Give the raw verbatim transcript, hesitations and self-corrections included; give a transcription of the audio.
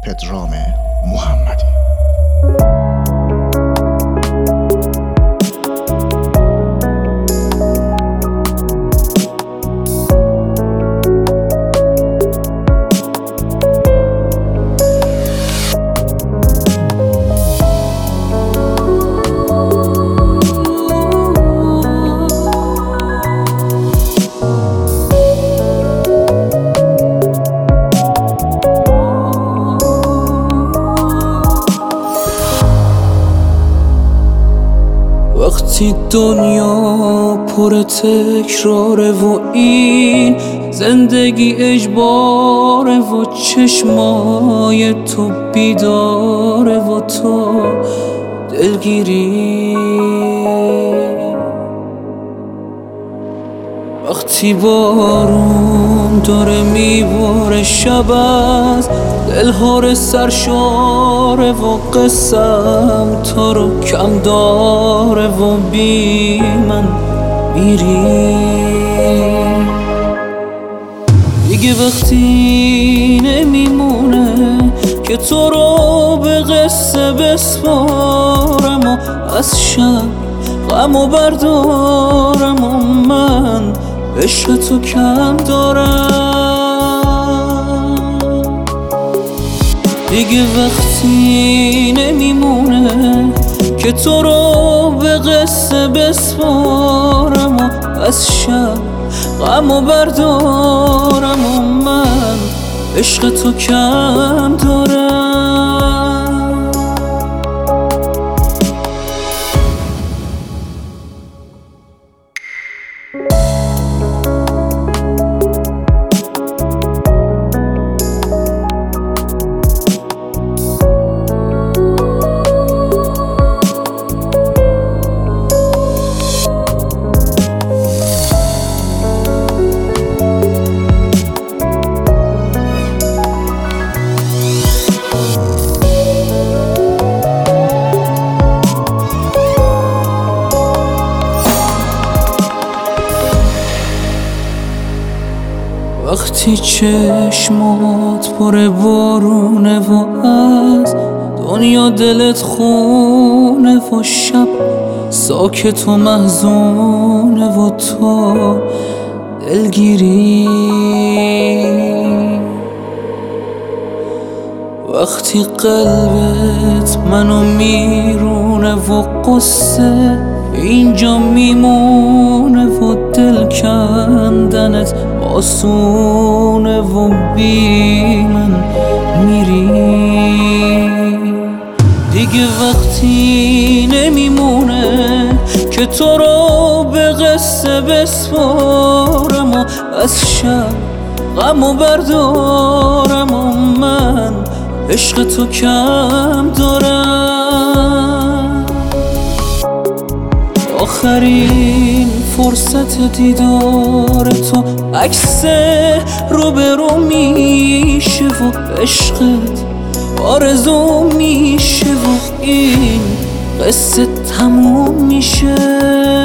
پدرام محمدی. وقتی دنیا پر تکراره و این زندگی اجباره و چشمای تو بیداره و تو دلگیری، وقتی بارون داره میباره شب از دلهار سرشاره و قسم تو رو کم داره و بی من میری دیگه. وقتی نمیمونه که تو رو به قصه بسپارم و از شب غمو بردارم و من عشق تو کم دارم. دیگه وقتی نمیمونه که تو رو به قصه بسپارم و از شب غمو بردارم و من عشق تو کم دارم. وقتی چشمات پر بارونه و از دنیا دلت خونه و شب ساکت و محزونه و تو دلگیری، وقتی قلبت منو میرونه و قصه اینجا میمونه و دل کندنت آسونه و بی من میری دیگه. وقتی نمیمونه که تو رو به قصه بسپارم و از شب غمو بردارم و من عشق تو کم دارم. آخرین فرصت دیدار تو عکس روبرو میشه و عشقت آرزو میشه و این قصه تموم میشه.